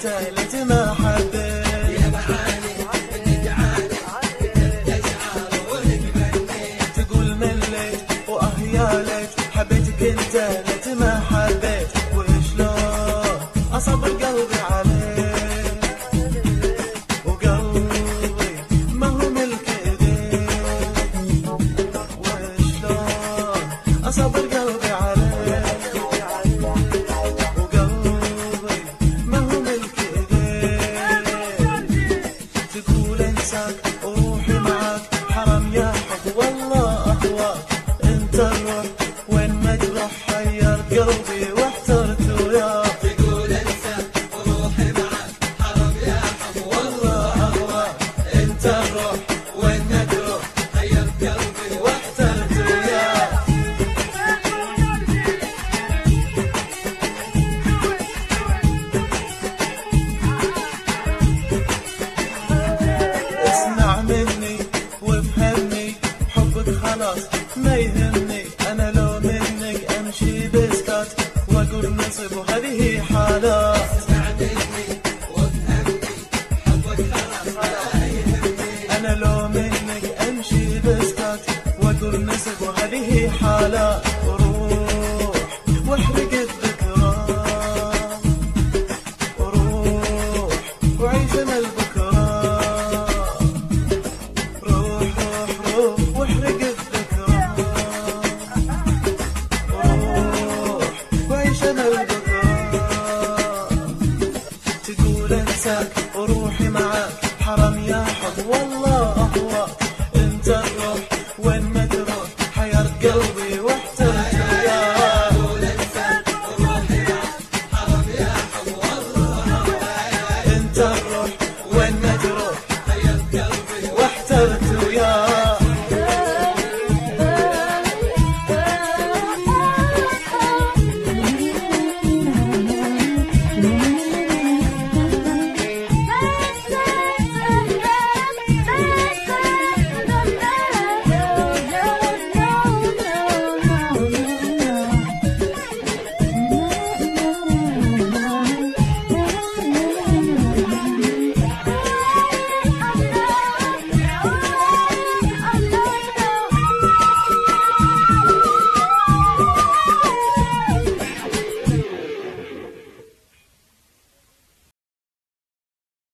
كنت ليت ما حبيت يا معاني انك عاني تشعر ولك منيت تقول مليت يا ليت حبيتك انت ليت ما حبيت وشلون اصبر قلبي عليك وقلبي ما هو ملك ايديك وشلون اصبر قلبي عليك وقلبي ما هو ملك ايديك تقول انساك وروحي معاك حرام يا حب والله اهواك انت الروح وين ما تروح حيرت قلبي واحترت وياك تقول انساك وروحي معاك حرام يا حب والله اهواك انت الروح وين ما تروح حيرت قلبي واحترت وياك اسمع مني وافهمني حبك خلاص ما يهمني انا لو منك امشي بسكات واقول نصب وهذه حالات اسمع مني وافهمني حبك خلاص ما يهمني انا لو منك امشي بسكات واقول نصب وهذه حالات وروح واحرق الذكرى وروح وعيش امل بكره روح روح روح واحرق الذكرى وروح وعيش امل بكره تقول انساك